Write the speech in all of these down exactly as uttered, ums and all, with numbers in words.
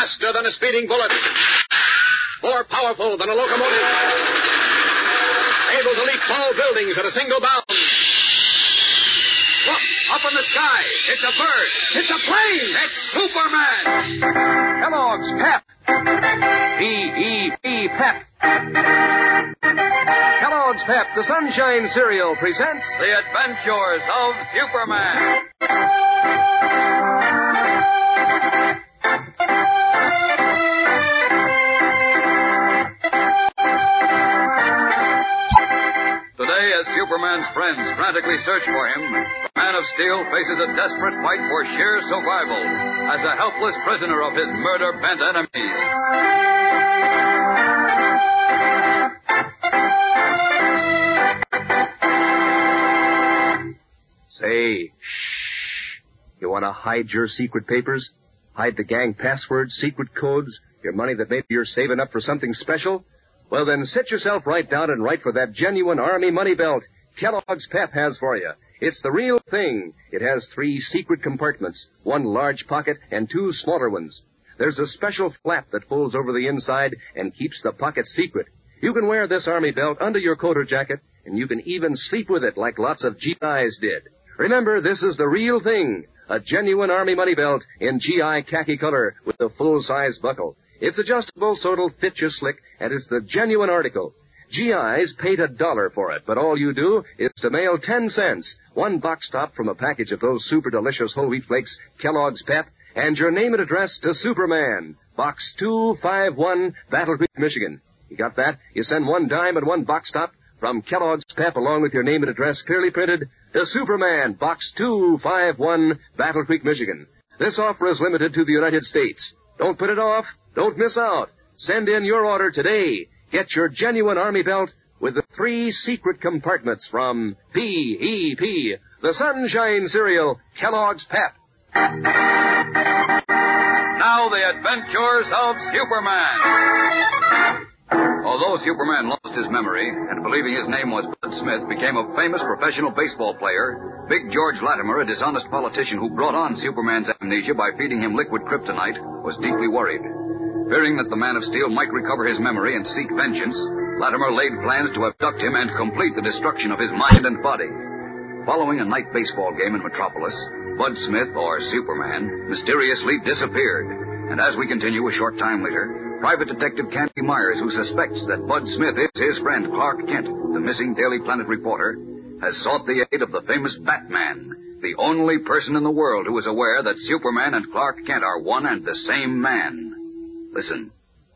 Faster than a speeding bullet. More powerful than a locomotive. Able to leap tall buildings at a single bound. Look, up in the sky. It's a bird. It's a plane. It's Superman. Kellogg's Pep. P E P, Pep. Kellogg's Pep, the Sunshine Cereal, presents The Adventures of Superman. Today, as Superman's friends frantically search for him, the Man of Steel faces a desperate fight for sheer survival as a helpless prisoner of his murder-bent enemies. Say, shh. You want to hide your secret papers? Hide the gang passwords, secret codes, your money that maybe you're saving up for something special? Well, then sit yourself right down and write for that genuine Army money belt Kellogg's Pep has for you. It's the real thing. It has three secret compartments, one large pocket and two smaller ones. There's a special flap that folds over the inside and keeps the pocket secret. You can wear this Army belt under your coat or jacket, and you can even sleep with it like lots of G Is did. Remember, this is the real thing, a genuine Army money belt in G I khaki color with a full-size buckle. It's adjustable so it'll fit you slick, and it's the genuine article. G Is paid a dollar for it, but all you do is to mail ten cents, one box top from a package of those super delicious whole wheat flakes, Kellogg's Pep, and your name and address to Superman, Box two five one, Battle Creek, Michigan. You got that? You send one dime and one box top from Kellogg's Pep along with your name and address clearly printed to Superman, Box two five one, Battle Creek, Michigan. This offer is limited to the United States. Don't put it off. Don't miss out. Send in your order today. Get your genuine Army belt with the three secret compartments from P E P, the Sunshine Cereal, Kellogg's Pep. Now the Adventures of Superman. Although Superman lost his memory and, believing his name was Bud Smith, became a famous professional baseball player, Big George Latimer, a dishonest politician who brought on Superman's amnesia by feeding him liquid kryptonite, was deeply worried. Fearing that the Man of Steel might recover his memory and seek vengeance, Latimer laid plans to abduct him and complete the destruction of his mind and body. Following a night baseball game in Metropolis, Bud Smith, or Superman, mysteriously disappeared. And as we continue a short time later, Private Detective Candy Myers, who suspects that Bud Smith is his friend Clark Kent, the missing Daily Planet reporter, has sought the aid of the famous Batman, the only person in the world who is aware that Superman and Clark Kent are one and the same man. Listen.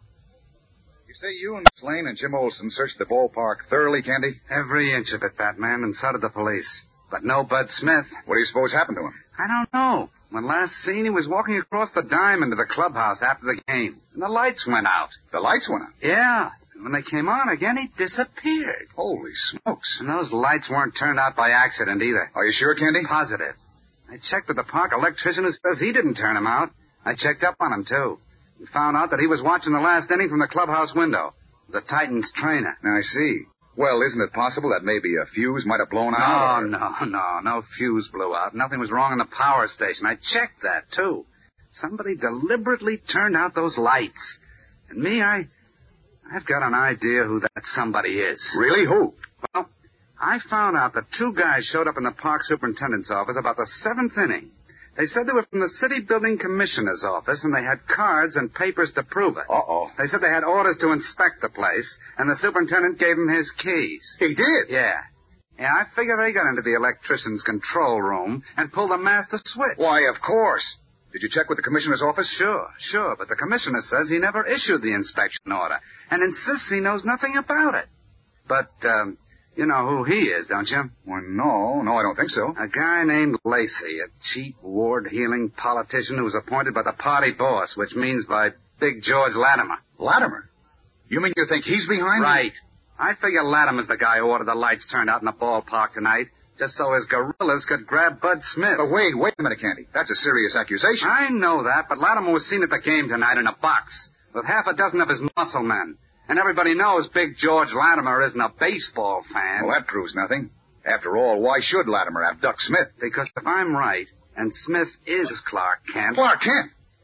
You say you and Miss Lane and Jim Olsen searched the ballpark thoroughly, Candy? Every inch of it, Batman, and so did the police. But no Bud Smith. What do you suppose happened to him? I don't know. When last seen, he was walking across the diamond to the clubhouse after the game, and the lights went out. The lights went out? Yeah. And when they came on again, he disappeared. Holy smokes. And those lights weren't turned out by accident either. Are you sure, Candy? Positive. I checked with the park electrician who says he didn't turn them out. I checked up on him, too. We found out that he was watching the last inning from the clubhouse window. The Titans trainer. I see. Well, isn't it possible that maybe a fuse might have blown No, out? Or... no, no. No fuse blew out. Nothing was wrong in the power station. I checked that, too. Somebody deliberately turned out those lights. And me, I... I've got an idea who that somebody is. Really? Who? Well, I found out that two guys showed up in the park superintendent's office about the seventh inning. They said they were from the city building commissioner's office, and they had cards and papers to prove it. Uh-oh. They said they had orders to inspect the place, and the superintendent gave them his keys. He did? Yeah. Yeah, I figure they got into the electrician's control room and pulled the master switch. Why, of course. Did you check with the commissioner's office? Sure, sure, but the commissioner says he never issued the inspection order and insists he knows nothing about it. But, um... you know who he is, don't you? Well, no, no, I don't think so. A guy named Lacey, a cheap, ward-heeling politician who was appointed by the party boss, which means by Big George Latimer. Latimer? You mean you think he's behind Right. I figure Latimer's the guy who ordered the lights turned out in the ballpark tonight, just so his guerrillas could grab Bud Smith. But wait, wait a minute, Candy. That's a serious accusation. I know that, but Latimer was seen at the game tonight in a box with half a dozen of his muscle men. And everybody knows Big George Latimer isn't a baseball fan. Well, that proves nothing. After all, why should Latimer abduct Smith? Because if I'm right, and Smith is Clark Kent... Clark Kent?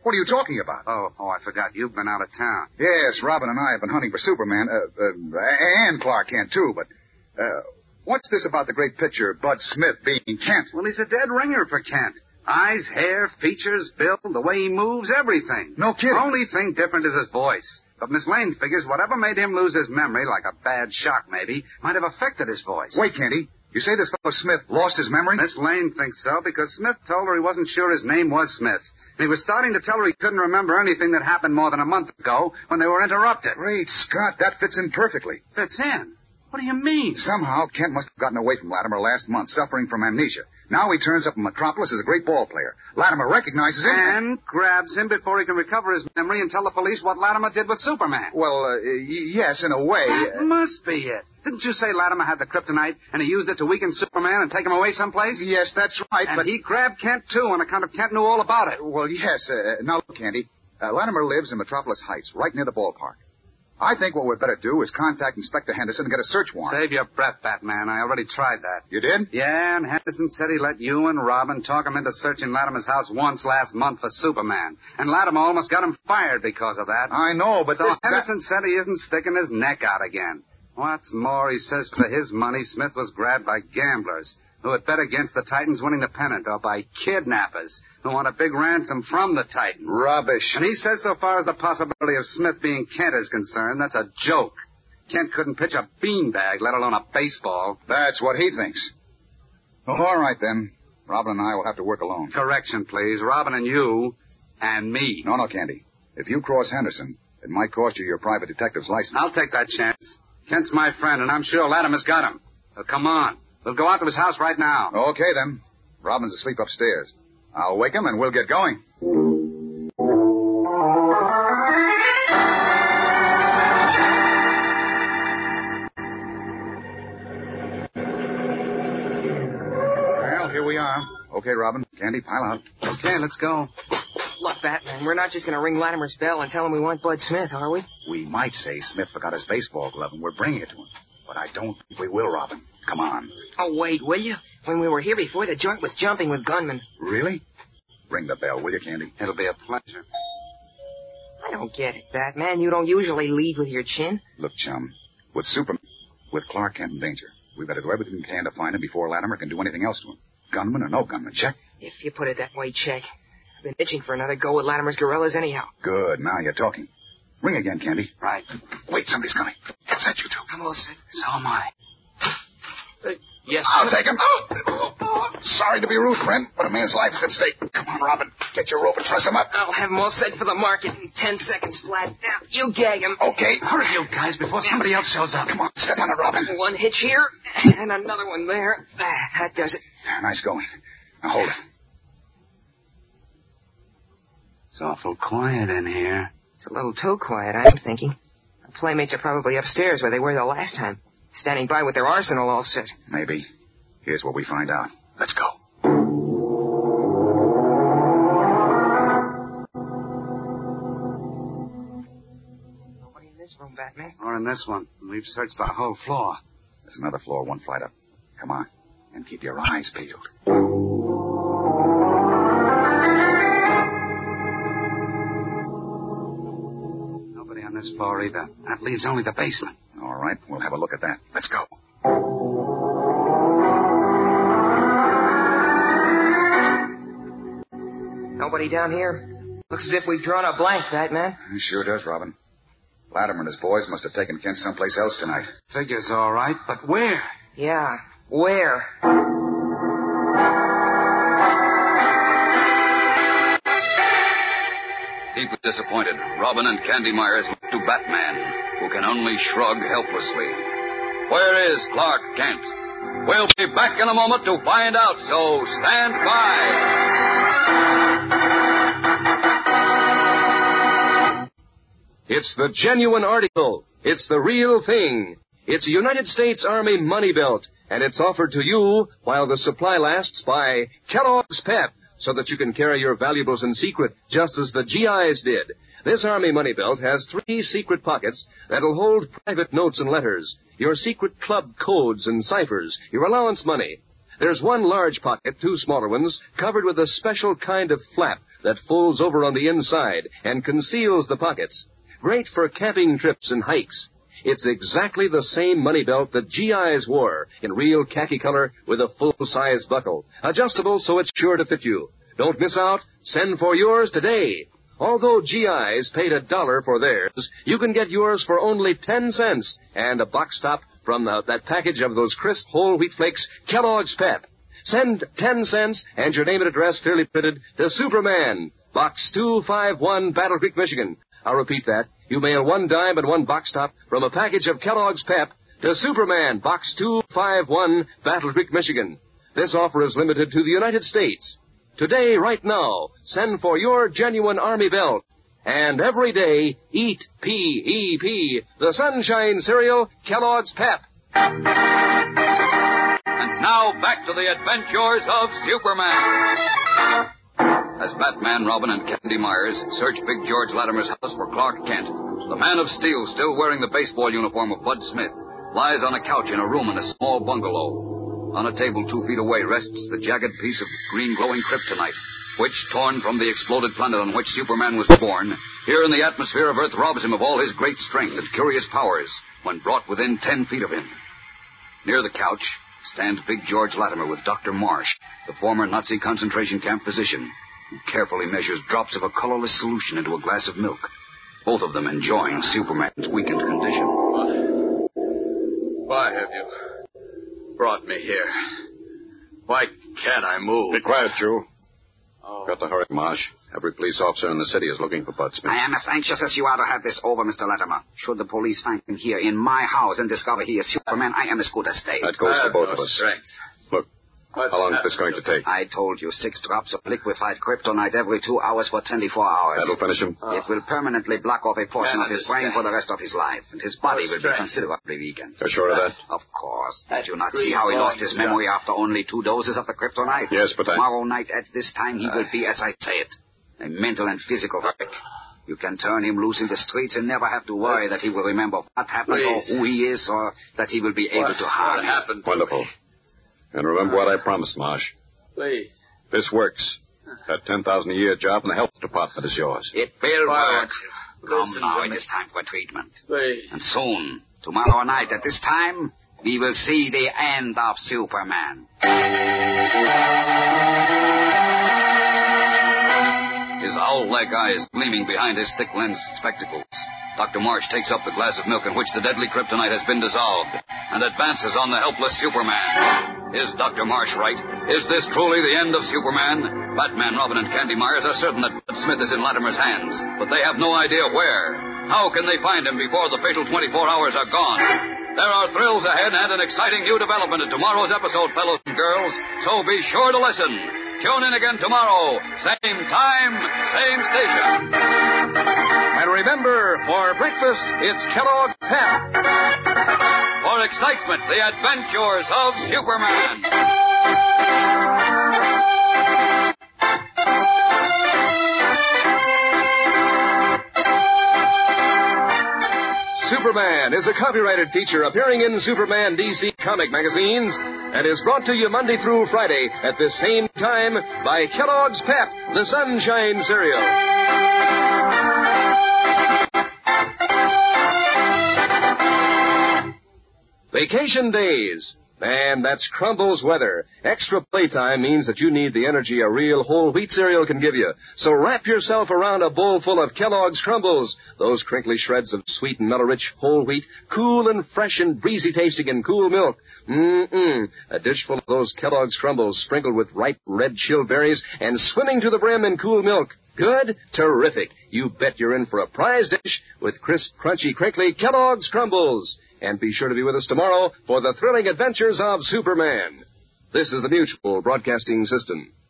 What are you talking about? Oh, oh, I forgot. You've been out of town. Yes, Robin and I have been hunting for Superman, uh, uh, and Clark Kent, too, but, uh, what's this about the great pitcher, Bud Smith, being Kent? Well, he's a dead ringer for Kent. Eyes, hair, features, build, the way he moves, everything. No kidding. Only thing different is his voice. But Miss Lane figures whatever made him lose his memory, like a bad shock maybe, might have affected his voice. Wait, Candy. You say this fellow Smith lost his memory? Miss Lane thinks so because Smith told her he wasn't sure his name was Smith. And he was starting to tell her he couldn't remember anything that happened more than a month ago when they were interrupted. Great Scott, that fits in perfectly. Fits in? What do you mean? Somehow, Kent must have gotten away from Latimer last month, suffering from amnesia. Now he turns up in Metropolis as a great ball player. Latimer recognizes him. And grabs him before he can recover his memory and tell the police what Latimer did with Superman. Well, uh, y- yes, in a way. That Uh, must be it. Didn't you say Latimer had the kryptonite and he used it to weaken Superman and take him away someplace? yes, that's right, And but... he grabbed Kent, too, on account of Kent knew all about it. Well, yes. Uh, now, look, Candy. Uh, Latimer lives in Metropolis Heights, right near the ballpark. I think what we'd better do is contact Inspector Henderson and get a search warrant. Save your breath, Batman. I already tried that. You did? Yeah, and Henderson said he let you and Robin talk him into searching Latimer's house once last month for Superman. And Latimer almost got him fired because of that. I know, but So this... Henderson said he isn't sticking his neck out again. What's more, he says for his money, Smith was grabbed by gamblers who had bet against the Titans winning the pennant, or by kidnappers who want a big ransom from the Titans. Rubbish. And he says so far as the possibility of Smith being Kent is concerned, that's a joke. Kent couldn't pitch a beanbag, let alone a baseball. That's what he thinks. Oh, all right, then. Robin and I will have to work alone. Correction, please. Robin and you and me. No, no, Candy. If you cross Henderson, it might cost you your private detective's license. I'll take that chance. Kent's my friend, and I'm sure Latimer's got him. So come on. We'll go out to his house right now. Okay, then. Robin's asleep upstairs. I'll wake him and we'll get going. Well, here we are. Okay, Robin. Candy, pile out. Okay, let's go. Look, Batman, we're not just going to ring Latimer's bell and tell him we want Bud Smith, are we? We might say Smith forgot his baseball glove and we're bringing it to him. But I don't think we will, Robin. Come on. Oh, wait, will you? When we were here before, the joint was jumping with gunmen. Really? Ring the bell, will you, Candy? It'll be a pleasure. I don't get it, Batman. You don't usually lead with your chin. Look, chum, with Superman, with Clark Kent in danger, we better do everything we can to find him before Latimer can do anything else to him. Gunman or no gunman, check. If you put it that way, check. I've been itching for another go with Latimer's gorillas anyhow. Good, now you're talking. Ring again, Candy. Right. Wait, somebody's coming. It's that you two. I'm all set. So am I. Uh, yes, I'll sir. take him. Oh, oh, sorry to be rude, friend, but a man's life is at stake. Come on, Robin. Get your rope and truss him up. I'll have him all set for the market in ten seconds flat. Now, you gag him. Okay. Hurry, you guys, before somebody else shows up. Come on, step on it, Robin. One hitch here, and another one there. Ah, that does it. Nice going. Now hold it. It's awful quiet in here. It's a little too quiet, I'm thinking. Our playmates are probably upstairs where they were the last time, standing by with their arsenal all set. Maybe. Here's what we find out. Let's go. Nobody in this room, Batman. Or in this one. We've searched the whole floor. There's another floor, one flight up. Come on. And keep your eyes peeled. Nobody on this floor either. That leaves only the basement. All right, we'll have a look at that. Let's go. Nobody down here. Looks as if we've drawn a blank, Batman. It sure does, Robin. Latimer and his boys must have taken Kent someplace else tonight. Figures all right, but where? Yeah, where? Deeply disappointed, Robin and Candy Myers look to Batman, who can only shrug helplessly. Where is Clark Kent? We'll be back in a moment to find out, so stand by. It's the genuine article. It's the real thing. It's a United States Army money belt, and it's offered to you while the supply lasts by Kellogg's Pep, so that you can carry your valuables in secret, just as the G Is did. This Army money belt has three secret pockets that'll hold private notes and letters, your secret club codes and ciphers, your allowance money. There's one large pocket, two smaller ones, covered with a special kind of flap that folds over on the inside and conceals the pockets. Great for camping trips and hikes. It's exactly the same money belt that G I's wore, in real khaki color with a full-size buckle. Adjustable so it's sure to fit you. Don't miss out. Send for yours today. Although G I's paid a dollar for theirs, you can get yours for only ten cents and a box top from uh, that package of those crisp whole wheat flakes, Kellogg's Pep. Send ten cents and your name and address clearly printed to Superman, Box two five one, Battle Creek, Michigan. I'll repeat that. You mail one dime and one box top from a package of Kellogg's Pep to Superman, Box two five one, Battle Creek, Michigan. This offer is limited to the United States. Today, right now, send for your genuine Army belt. And every day, eat P E P, the Sunshine Cereal, Kellogg's Pep. And now, back to the adventures of Superman. As Batman, Robin, and Candy Myers search Big George Latimer's house for Clark Kent, the Man of Steel, still wearing the baseball uniform of Bud Smith, lies on a couch in a room in a small bungalow. On a table two feet away rests the jagged piece of green glowing kryptonite, which, torn from the exploded planet on which Superman was born, here in the atmosphere of Earth robs him of all his great strength and curious powers when brought within ten feet of him. Near the couch stands Big George Latimer with Doctor Marsh, the former Nazi concentration camp physician, who carefully measures drops of a colorless solution into a glass of milk, both of them enjoying Superman's weakened condition. Why have you brought me here? Why can't I move? Be quiet, Joe. Oh. Got to hurry, Marsh. Every police officer in the city is looking for Bud Smith. I am as anxious as you are to have this over, Mister Latimer. Should the police find him here in my house and discover he is Superman, I am as good as dead. That goes for both of us. Strength. Look, What's how long is this going to take? I told you, six drops of liquefied kryptonite every two hours for twenty-four hours. That'll finish him? Oh. It will permanently block off a portion of his brain for the rest of his life, and his body will be considerably weakened. You're sure of that? Of course. Did you not see how he lost his memory after only two doses of the kryptonite? Yes, but I... Tomorrow night at this time, he will be, as I say it, a mental and physical wreck. You can turn him loose in the streets and never have to worry that he will remember what happened Please. or who he is or that he will be able what, to harm what him. happened Wonderful. And remember what I promised, Marsh. Please. This works. That ten thousand a year job in the health department is yours. It will work. Come Listen now, to it me. is time for treatment. Please. And soon, tomorrow night at this time, we will see the end of Superman. His owl-like eyes gleaming behind his thick-lensed spectacles, Doctor Marsh takes up the glass of milk in which the deadly kryptonite has been dissolved and advances on the helpless Superman. Is Doctor Marsh right? Is this truly the end of Superman? Batman, Robin, and Candy Myers are certain that Bud Smith is in Latimer's hands, but they have no idea where. How can they find him before the fatal twenty-four hours are gone? There are thrills ahead and an exciting new development in tomorrow's episode, fellows and girls, so be sure to listen. Tune in again tomorrow, same time, same station. And remember, for breakfast, it's Kellogg's Pep. For excitement, the adventures of Superman. Superman is a copyrighted feature appearing in Superman D C comic magazines and is brought to you Monday through Friday at this same time by Kellogg's Pep, the Sunshine Cereal. Vacation days. Man, that's Crumbles weather. Extra playtime means that you need the energy a real whole wheat cereal can give you. So wrap yourself around a bowl full of Kellogg's Crumbles. Those crinkly shreds of sweet and mellow-rich whole wheat, cool and fresh and breezy tasting in cool milk. Mm-mm. A dish full of those Kellogg's Crumbles sprinkled with ripe red chilled berries and swimming to the brim in cool milk. Good? Terrific. You bet you're in for a prize dish with crisp, crunchy, crinkly Kellogg's Crumbles. And be sure to be with us tomorrow for the thrilling adventures of Superman. This is the Mutual Broadcasting System.